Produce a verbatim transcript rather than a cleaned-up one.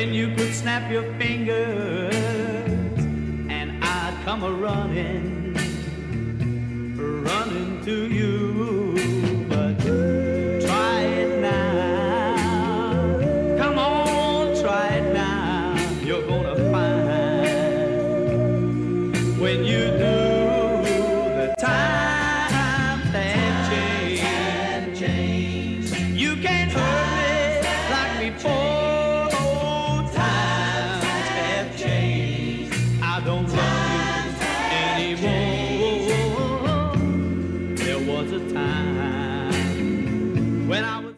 when you could snap your fingers and I'd come a running, running to you. But try it now, come on, try it now. You're gonna find when you do, the times have changed. You can't